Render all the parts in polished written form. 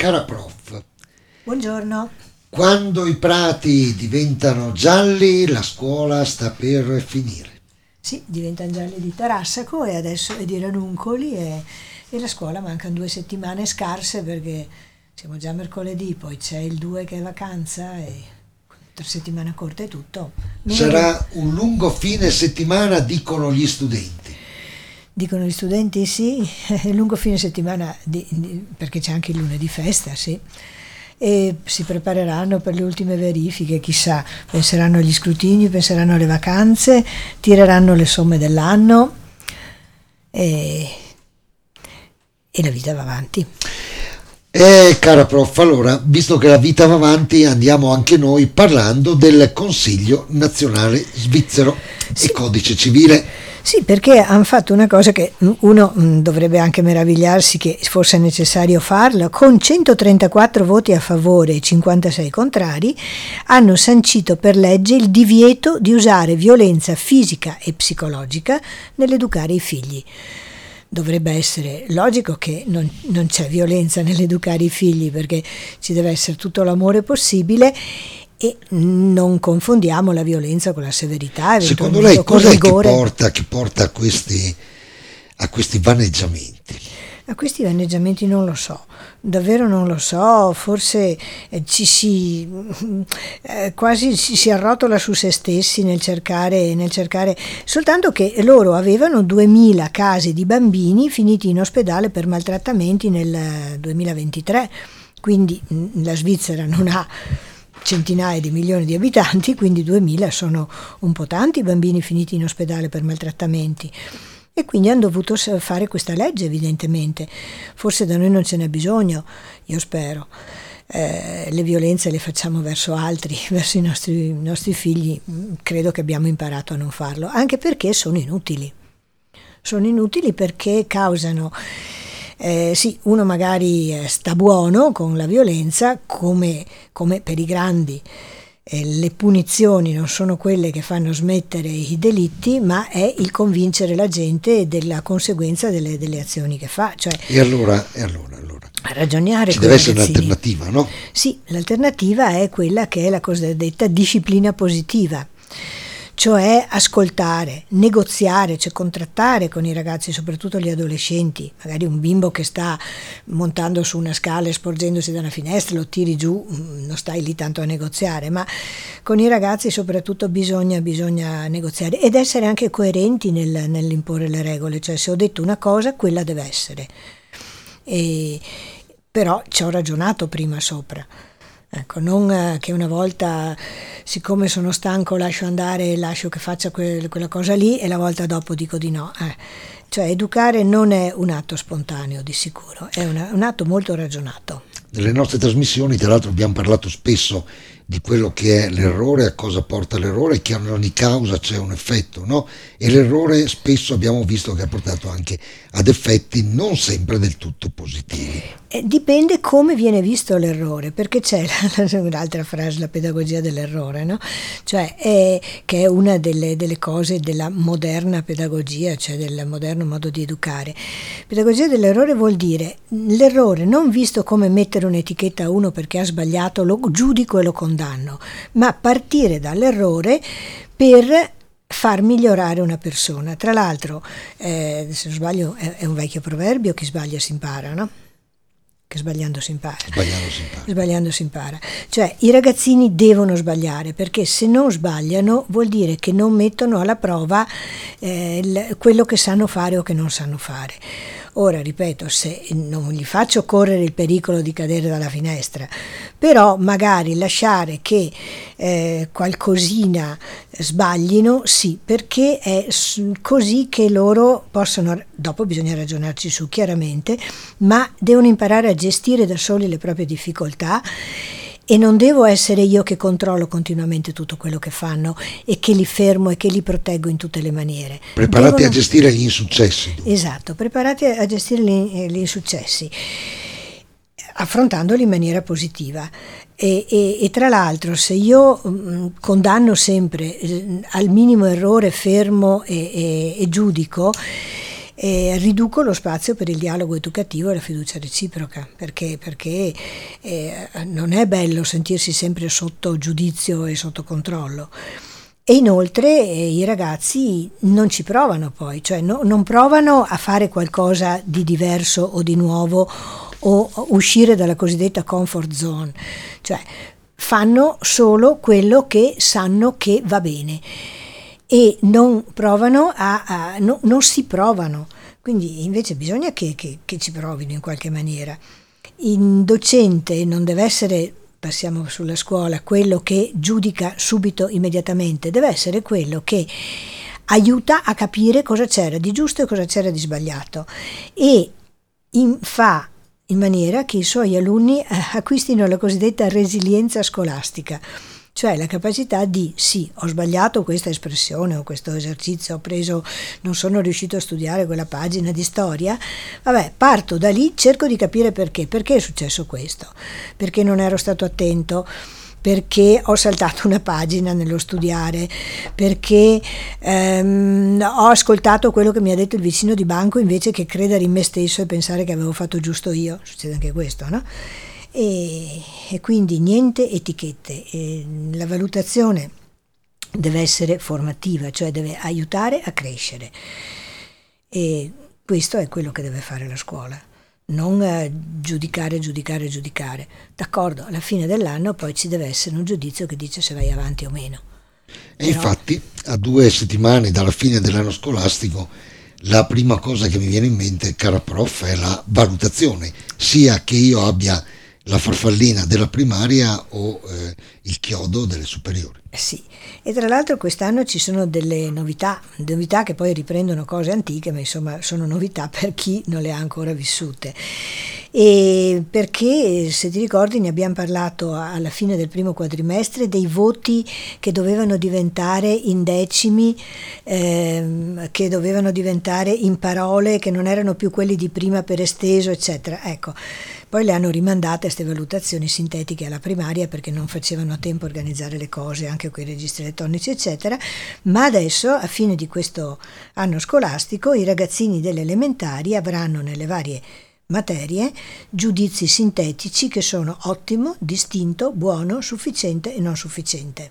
Cara prof, Buongiorno. quando i prati diventano gialli, la scuola sta per finire. Sì, diventano gialli di Tarassaco e adesso è di Ranuncoli e la scuola mancano 2 settimane scarse perché siamo già mercoledì, poi c'è il 2 che è vacanza e 3 settimane corte e tutto. Sarà un lungo fine settimana, dicono gli studenti. Dicono gli studenti sì, è un lungo fine settimana perché c'è anche il lunedì festa, sì. E si prepareranno per le ultime verifiche, chissà, penseranno agli scrutini, penseranno alle vacanze, tireranno le somme dell'anno e la vita va avanti. Cara prof, allora, visto che la vita va avanti, andiamo anche noi parlando del Consiglio Nazionale Svizzero Sì. e Codice Civile. Sì, perché hanno fatto una cosa che uno dovrebbe anche meravigliarsi che fosse necessario farla, con 134 voti a favore e 56 contrari, hanno sancito per legge il divieto di usare violenza fisica e psicologica nell'educare i figli. Dovrebbe essere logico che non c'è violenza nell'educare i figli perché ci deve essere tutto l'amore possibile. E non confondiamo la violenza con la severità. Secondo lei con cos'è rigore. che porta a questi vaneggiamenti? A questi vaneggiamenti non lo so, davvero non lo so, forse quasi si arrotola su se stessi nel cercare, soltanto che loro avevano 2000 casi di bambini finiti in ospedale per maltrattamenti nel 2023, quindi la Svizzera non ha centinaia di milioni di abitanti, quindi 2000 sono un po' tanti bambini finiti in ospedale per maltrattamenti. E quindi hanno dovuto fare questa legge, evidentemente. Forse da noi non ce n'è bisogno, io spero. Le violenze le facciamo verso altri, verso i nostri figli. Credo che abbiamo imparato a non farlo, anche perché sono inutili. Sono inutili perché causano... sì, uno magari sta buono con la violenza, come per i grandi. Le punizioni non sono quelle che fanno smettere i delitti, ma è il convincere la gente della conseguenza delle azioni che fa. Cioè, E allora ragionare ci con deve essere ragazzini. un'alternativa, no? Sì, l'alternativa è quella che è la cosiddetta disciplina positiva, cioè ascoltare, negoziare, cioè contrattare con i ragazzi, soprattutto gli adolescenti. Magari un bimbo che sta montando su una scala e sporgendosi da una finestra, lo tiri giù, non stai lì tanto a negoziare, ma con i ragazzi soprattutto bisogna negoziare ed essere anche coerenti nell'imporre le regole, cioè se ho detto una cosa, quella deve essere. Però ci ho ragionato prima sopra. Ecco, non che una volta, siccome sono stanco, lascio andare, lascio che faccia quella cosa lì e la volta dopo dico di no. Cioè educare non è un atto spontaneo di sicuro, è un atto molto ragionato. Nelle nostre trasmissioni, tra l'altro, abbiamo parlato spesso di quello che è l'errore, a cosa porta l'errore, che in ogni causa c'è un effetto, no? E l'errore spesso abbiamo visto che ha portato anche ad effetti non sempre del tutto positivi. Dipende come viene visto l'errore, perché c'è un'altra frase, la pedagogia dell'errore, no? Cioè che è una delle cose della moderna pedagogia, cioè del moderno modo di educare. Pedagogia dell'errore vuol dire l'errore non visto come mettere un'etichetta a uno perché ha sbagliato, lo giudico e lo condanno, ma partire dall'errore per far migliorare una persona. Tra l'altro, se non sbaglio, è un vecchio proverbio: chi sbaglia si impara, no? Che sbagliando si impara. Sbagliando si impara. Cioè i ragazzini devono sbagliare, perché se non sbagliano vuol dire che non mettono alla prova quello che sanno fare o che non sanno fare. Ora, ripeto, se non gli faccio correre il pericolo di cadere dalla finestra, però magari lasciare che qualcosina sbaglino, sì, perché è così che loro possono, dopo bisogna ragionarci su chiaramente, ma devono imparare a gestire da soli le proprie difficoltà. E non devo essere io che controllo continuamente tutto quello che fanno e che li fermo e che li proteggo in tutte le maniere. Preparati a gestire gli insuccessi. Esatto, preparati a gestire gli insuccessi, affrontandoli in maniera positiva. E tra l'altro, se io condanno sempre al minimo errore, fermo e giudico, riduco lo spazio per il dialogo educativo e la fiducia reciproca, perché non è bello sentirsi sempre sotto giudizio e sotto controllo. E inoltre i ragazzi non ci provano poi, cioè non provano a fare qualcosa di diverso o di nuovo o uscire dalla cosiddetta comfort zone, cioè fanno solo quello che sanno che va bene e non provano non si provano. Quindi invece bisogna che ci provino in qualche maniera. Il docente non deve essere, passiamo sulla scuola, quello che giudica subito, immediatamente, deve essere quello che aiuta a capire cosa c'era di giusto e cosa c'era di sbagliato e fa in maniera che i suoi alunni acquistino la cosiddetta resilienza scolastica, cioè la capacità di sì, ho sbagliato questa espressione o questo esercizio, non sono riuscito a studiare quella pagina di storia, vabbè, parto da lì, cerco di capire perché è successo questo, perché non ero stato attento, perché ho saltato una pagina nello studiare, perché ho ascoltato quello che mi ha detto il vicino di banco invece che credere in me stesso e pensare che avevo fatto giusto io, succede anche questo, no? E quindi niente etichette, la valutazione deve essere formativa, cioè deve aiutare a crescere e questo è quello che deve fare la scuola, non giudicare. D'accordo, alla fine dell'anno poi ci deve essere un giudizio che dice se vai avanti o meno. E infatti a 2 settimane dalla fine dell'anno scolastico la prima cosa che mi viene in mente, cara prof, è la valutazione, sia che io abbia la farfallina della primaria o il chiodo delle superiori. Sì, e tra l'altro quest'anno ci sono delle novità che poi riprendono cose antiche, ma insomma sono novità per chi non le ha ancora vissute. E perché, se ti ricordi, ne abbiamo parlato alla fine del primo quadrimestre dei voti che dovevano diventare in decimi, che dovevano diventare in parole, che non erano più quelli di prima per esteso, eccetera. Ecco. Poi le hanno rimandate queste valutazioni sintetiche alla primaria perché non facevano a tempo organizzare le cose anche con i registri elettronici eccetera, ma adesso a fine di questo anno scolastico i ragazzini delle elementari avranno nelle varie materie giudizi sintetici che sono ottimo, distinto, buono, sufficiente e non sufficiente.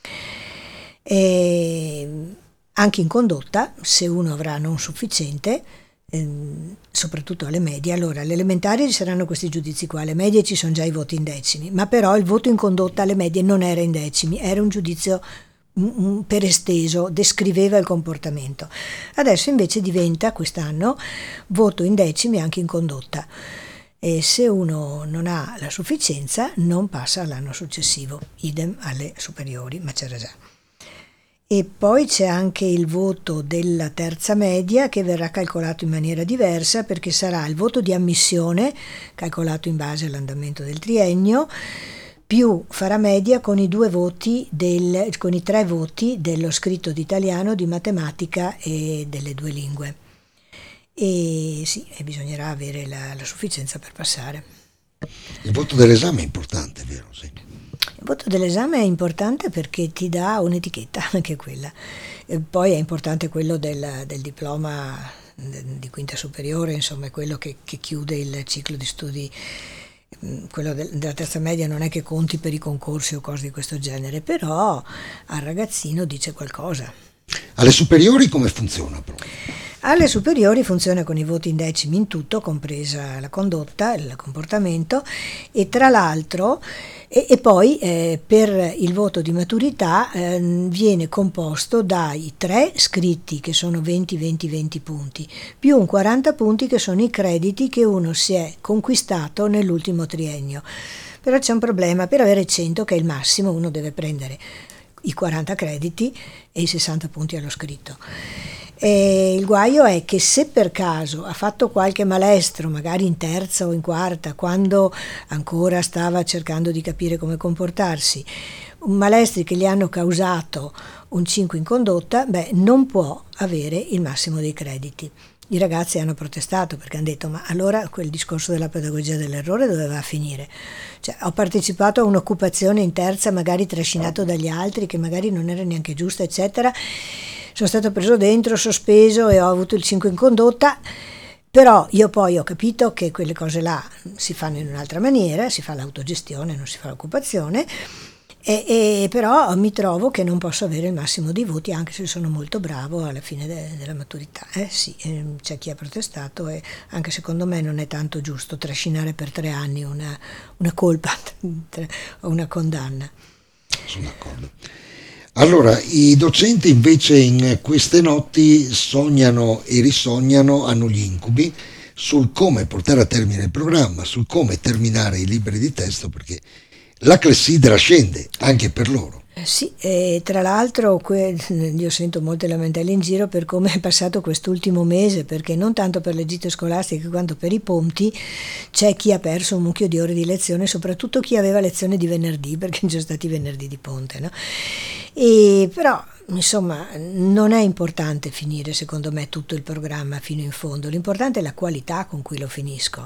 E anche in condotta, se uno avrà non sufficiente, soprattutto alle medie, allora alle elementari ci saranno questi giudizi qua, alle medie ci sono già i voti in decimi, ma però il voto in condotta alle medie non era in decimi, era un giudizio per esteso, descriveva il comportamento. Adesso invece diventa quest'anno voto in decimi anche in condotta e se uno non ha la sufficienza non passa all'anno successivo, idem alle superiori, ma c'era già. E poi c'è anche il voto della terza media che verrà calcolato in maniera diversa perché sarà il voto di ammissione calcolato in base all'andamento del triennio più farà media con i 3 voti dello scritto di italiano, di matematica e delle 2 lingue. E sì, e bisognerà avere la sufficienza per passare. Il voto dell'esame è importante, vero? Sì. Il voto dell'esame è importante perché ti dà un'etichetta, anche quella. E poi è importante quello del diploma di quinta superiore, insomma è quello che chiude il ciclo di studi. Quello della terza media non è che conti per i concorsi o cose di questo genere, però al ragazzino dice qualcosa. Alle superiori come funziona proprio? Alle superiori funziona con i voti in decimi in tutto, compresa la condotta, il comportamento e tra l'altro e poi per il voto di maturità viene composto dai 3 scritti che sono 20 punti più un 40 punti che sono i crediti che uno si è conquistato nell'ultimo triennio. Però c'è un problema: per avere 100, che è il massimo, uno deve prendere i 40 crediti e i 60 punti allo scritto. E il guaio è che se per caso ha fatto qualche malestro, magari in terza o in quarta, quando ancora stava cercando di capire come comportarsi, malestri che gli hanno causato un 5 in condotta, non può avere il massimo dei crediti. I ragazzi hanno protestato perché hanno detto: ma allora quel discorso della pedagogia dell'errore doveva finire? Cioè, ho partecipato a un'occupazione in terza, magari trascinato dagli altri, che magari non era neanche giusta, eccetera. sono stato preso dentro, sospeso e ho avuto il 5 in condotta. Però io poi ho capito che quelle cose là si fanno in un'altra maniera, si fa l'autogestione, non si fa l'occupazione, e però mi trovo che non posso avere il massimo di voti anche se sono molto bravo alla fine della maturità. Sì, c'è chi ha protestato e anche secondo me non è tanto giusto trascinare per 3 anni una colpa o una condanna. Sono d'accordo. Allora, i docenti invece in queste notti sognano e risognano, hanno gli incubi sul come portare a termine il programma, sul come terminare i libri di testo, perché la clessidra scende anche per loro. Sì, e tra l'altro io sento molte lamentele in giro per come è passato quest'ultimo mese, perché non tanto per le gite scolastiche quanto per i ponti c'è chi ha perso un mucchio di ore di lezione, soprattutto chi aveva lezione di venerdì, perché ci sono stati venerdì di ponte, no? E però insomma non è importante finire secondo me tutto il programma fino in fondo, l'importante è la qualità con cui lo finisco.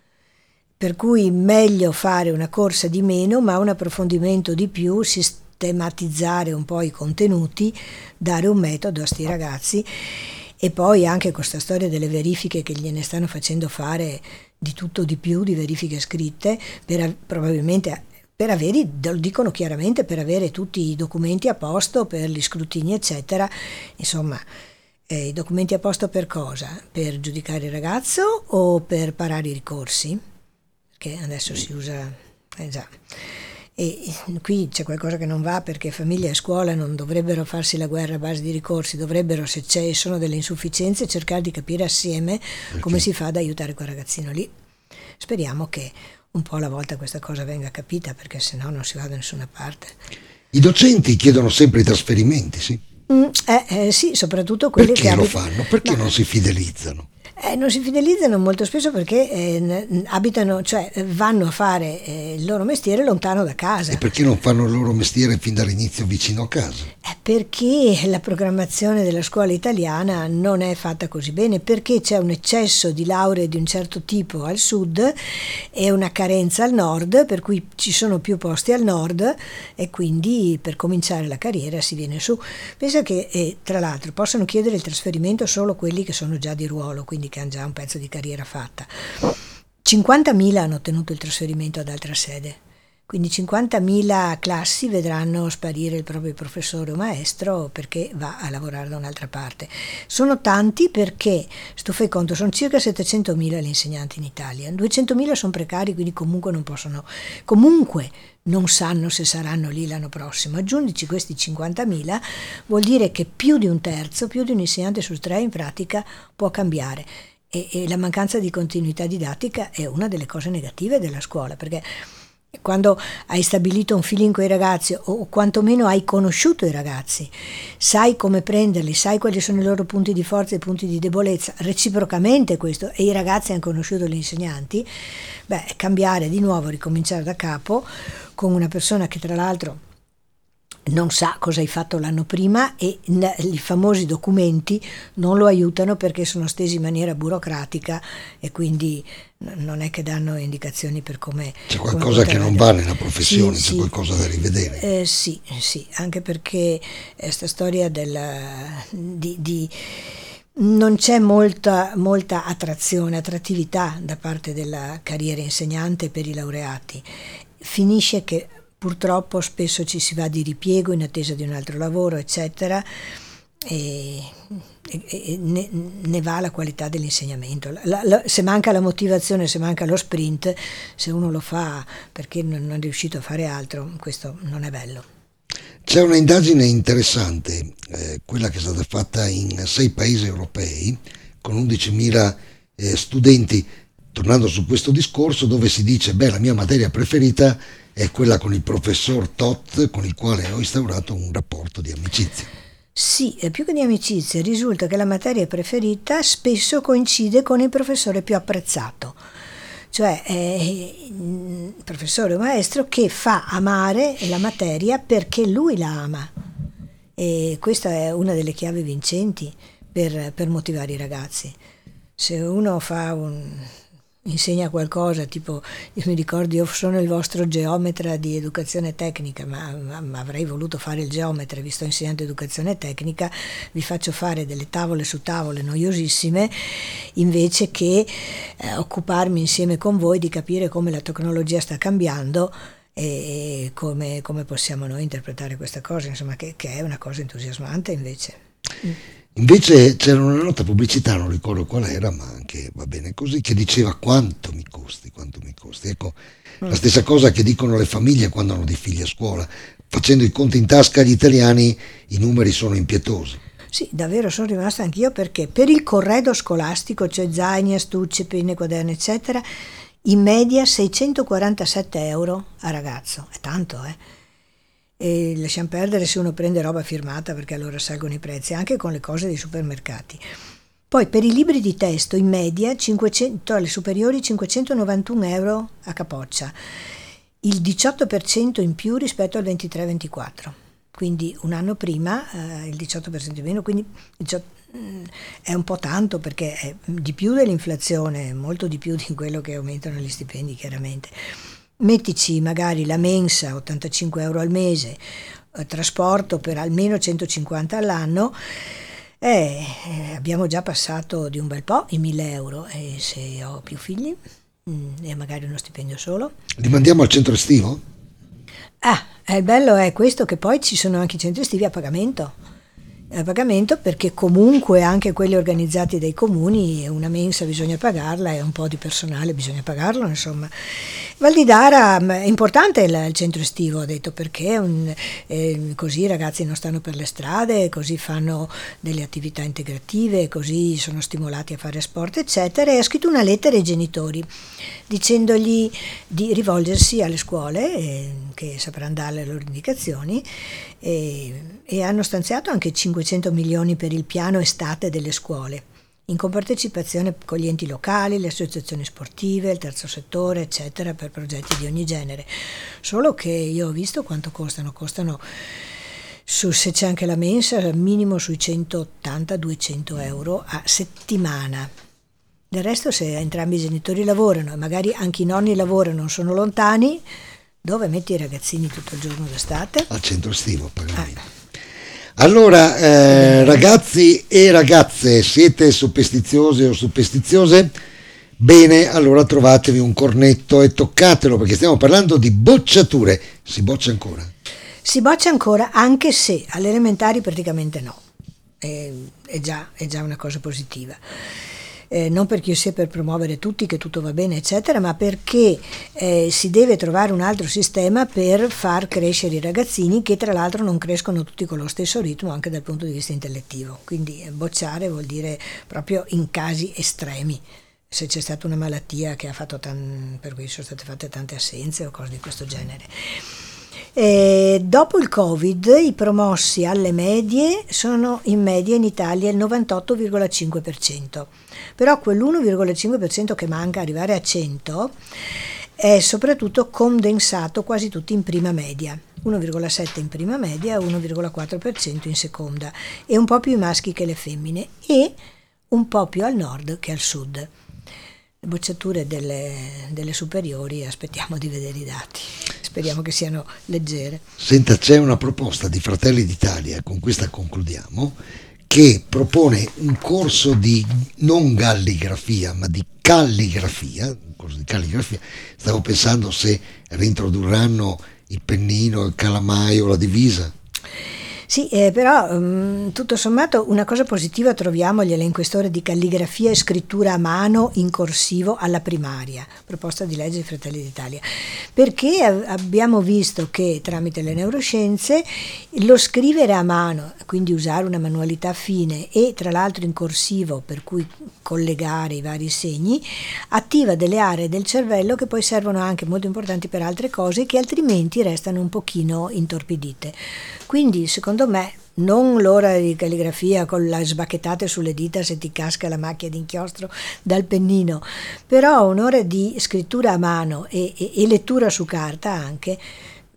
Per cui meglio fare una corsa di meno, ma un approfondimento di più, sistematizzare un po' i contenuti, dare un metodo a sti ragazzi, e poi anche questa storia delle verifiche che gliene stanno facendo fare di tutto di più, di verifiche scritte, probabilmente per avere, lo dicono chiaramente, per avere tutti i documenti a posto per gli scrutini eccetera. Insomma, i documenti a posto per cosa? Per giudicare il ragazzo o per parare i ricorsi? Che adesso si usa, già. E qui c'è qualcosa che non va, perché famiglia e scuola non dovrebbero farsi la guerra a base di ricorsi, dovrebbero, se sono delle insufficienze, cercare di capire assieme come si fa ad aiutare quel ragazzino lì. Speriamo che un po' alla volta questa cosa venga capita, perché sennò non si va da nessuna parte. I docenti chiedono sempre i trasferimenti, sì? Sì, soprattutto quelli perché che lo fanno? Perché non si fidelizzano? Non si fidelizzano molto spesso perché abitano, cioè vanno a fare il loro mestiere lontano da casa. E perché non fanno il loro mestiere fin dall'inizio vicino a casa? Perché la programmazione della scuola italiana non è fatta così bene, perché c'è un eccesso di lauree di un certo tipo al sud e una carenza al nord, per cui ci sono più posti al nord e quindi per cominciare la carriera si viene su. Pensa che tra l'altro possono chiedere il trasferimento solo quelli che sono già di ruolo, quindi che hanno già un pezzo di carriera fatta. 50.000 hanno ottenuto il trasferimento ad altra sede, quindi 50.000 classi vedranno sparire il proprio professore o maestro perché va a lavorare da un'altra parte. Sono tanti perché, se tu fai conto, sono circa 700.000 gli insegnanti in Italia, 200.000 sono precari, quindi comunque non sanno se saranno lì l'anno prossimo. Aggiungici questi 50.000, vuol dire che più di un terzo, più di un insegnante su 3 in pratica può cambiare, e la mancanza di continuità didattica è una delle cose negative della scuola, perché quando hai stabilito un feeling con i ragazzi, o quantomeno hai conosciuto i ragazzi, sai come prenderli, sai quali sono i loro punti di forza e i punti di debolezza, reciprocamente questo, e i ragazzi hanno conosciuto gli insegnanti, cambiare di nuovo, ricominciare da capo con una persona che tra l'altro non sa cosa hai fatto l'anno prima, e i famosi documenti non lo aiutano perché sono stesi in maniera burocratica e quindi non è che danno indicazioni per come... C'è qualcosa che non va nella professione, sì, c'è qualcosa da rivedere. Sì, anche perché questa storia non c'è molta attrattività da parte della carriera insegnante per i laureati. Finisce che purtroppo spesso ci si va di ripiego in attesa di un altro lavoro, eccetera, e ne va la qualità dell'insegnamento. Se manca la motivazione, se manca lo sprint, se uno lo fa perché non è riuscito a fare altro, questo non è bello. C'è una indagine interessante, quella che è stata fatta in 6 paesi europei con 11.000 studenti, tornando su questo discorso, dove si dice la mia materia preferita è quella con il professor Tot, con il quale ho instaurato un rapporto di amicizia. Sì, più che di amicizia, risulta che la materia preferita spesso coincide con il professore più apprezzato, cioè il professore o maestro che fa amare la materia perché lui la ama, e questa è una delle chiavi vincenti per motivare i ragazzi. Se uno fa insegna qualcosa, tipo io mi ricordo, io sono il vostro geometra di educazione tecnica, ma avrei voluto fare il geometra, vi sto insegnando educazione tecnica, vi faccio fare delle tavole su tavole noiosissime invece che occuparmi insieme con voi di capire come la tecnologia sta cambiando e come possiamo noi interpretare questa cosa, insomma, che è una cosa entusiasmante invece. Invece c'era una nota pubblicità, non ricordo qual era, ma anche va bene così, che diceva quanto mi costi, quanto mi costi. Ecco, la stessa cosa che dicono le famiglie quando hanno dei figli a scuola. Facendo i conti in tasca agli italiani, i numeri sono impietosi. Sì, davvero sono rimasta anch'io, perché per il corredo scolastico, cioè zaini, astucce, penne, quaderni, eccetera, in media 647 euro a ragazzo. È tanto, E lasciamo perdere se uno prende roba firmata, perché allora salgono i prezzi, anche con le cose dei supermercati. Poi per i libri di testo in media 500, alle superiori 591 euro a capoccia, il 18% in più rispetto al 23-24, quindi un anno prima il 18% in meno, quindi è un po' tanto, perché è di più dell'inflazione, molto di più di quello che aumentano gli stipendi chiaramente. Mettici magari la mensa, 85 euro al mese, trasporto per almeno 150 all'anno, abbiamo già passato di un bel po' i 1.000 euro, e se ho più figli e magari uno stipendio solo. Li mandiamo al centro estivo? Il bello è questo, che poi ci sono anche i centri estivi a pagamento. A pagamento, perché comunque anche quelli organizzati dai comuni, una mensa bisogna pagarla e un po' di personale bisogna pagarlo, insomma. Val di Dara è importante il centro estivo, ho detto, perché così i ragazzi non stanno per le strade, così fanno delle attività integrative, così sono stimolati a fare sport, eccetera, e ha scritto una lettera ai genitori dicendogli di rivolgersi alle scuole che sapranno dare le loro indicazioni, e hanno stanziato anche 500 milioni per il piano estate delle scuole, in compartecipazione con gli enti locali, le associazioni sportive, il terzo settore, eccetera, per progetti di ogni genere. Solo che io ho visto quanto costano se c'è anche la mensa, al minimo sui 180-200 euro a settimana. Del resto, se entrambi i genitori lavorano e magari anche i nonni lavorano, non sono lontani, dove metti i ragazzini tutto il giorno d'estate? Al centro estivo, pagamento. Allora, ragazzi e ragazze, siete superstiziosi o superstiziose? Bene, allora trovatevi un cornetto e toccatelo, perché stiamo parlando di bocciature. Si boccia ancora? Si boccia ancora, anche se alle elementari praticamente no. È già una cosa positiva. Non perché io sia per promuovere tutti che tutto va bene eccetera, ma perché si deve trovare un altro sistema per far crescere i ragazzini, che tra l'altro non crescono tutti con lo stesso ritmo anche dal punto di vista intellettivo. Quindi bocciare vuol dire proprio in casi estremi, se c'è stata una malattia che ha fatto per cui sono state fatte tante assenze o cose di questo genere. Dopo il Covid i promossi alle medie sono in media in Italia il 98,5%, però quell'1,5% che manca arrivare a 100 è soprattutto condensato quasi tutti in prima media, 1,7 in prima media, 1,4% in seconda, e un po' più i maschi che le femmine, e un po' più al nord che al sud. Le bocciature delle superiori, aspettiamo di vedere i dati, speriamo che siano leggere. Senta, c'è una proposta di Fratelli d'Italia, con questa concludiamo, che propone un corso di non galligrafia ma di calligrafia, un corso di calligrafia. Stavo pensando se reintrodurranno il pennino, il calamaio, la divisa. Sì, però tutto sommato una cosa positiva troviamo gli elenquestori di calligrafia e scrittura a mano in corsivo alla primaria, proposta di legge di Fratelli d'Italia, perché abbiamo visto che tramite le neuroscienze lo scrivere a mano, quindi usare una manualità fine e tra l'altro in corsivo, per cui collegare i vari segni, attiva delle aree del cervello che poi servono anche molto importanti per altre cose, che altrimenti restano un pochino intorpidite. Quindi secondo me non l'ora di calligrafia con le sbacchettate sulle dita se ti casca la macchia d'inchiostro dal pennino, però un'ora di scrittura a mano e lettura su carta anche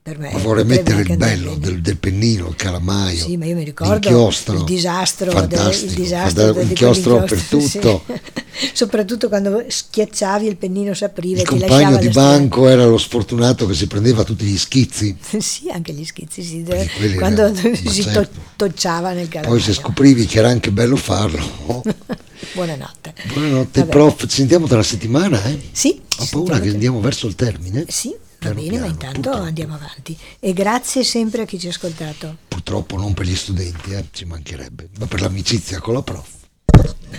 per me Ma vorrei potrebbe mettere anche il andare bello bene. del pennino, il calamaio, Sì, ma io mi ricordo l'inchiostro, il disastro, fantastico, il disastro un di inchiostro per quell'inchiostro, tutto. sì. Soprattutto quando schiacciavi il pennino si apriva Il e ti compagno lasciava di le strade. banco era lo sfortunato che si prendeva tutti gli schizzi, Sì, anche gli schizzi, sì, perché quelli quando erano, ma si certo. tocciava nel Poi se calamaio. scoprivi che era anche bello farlo. Buonanotte. Buonanotte, Vabbè. prof, ci sentiamo tra una settimana, eh? Sì, Ho ci paura sentiamo. che andiamo verso il termine. Sì, va Piano bene, ma piano, intanto purtroppo. andiamo avanti. E grazie sempre a chi ci ha ascoltato. Purtroppo non per gli studenti, ci mancherebbe, ma per l'amicizia con la prof.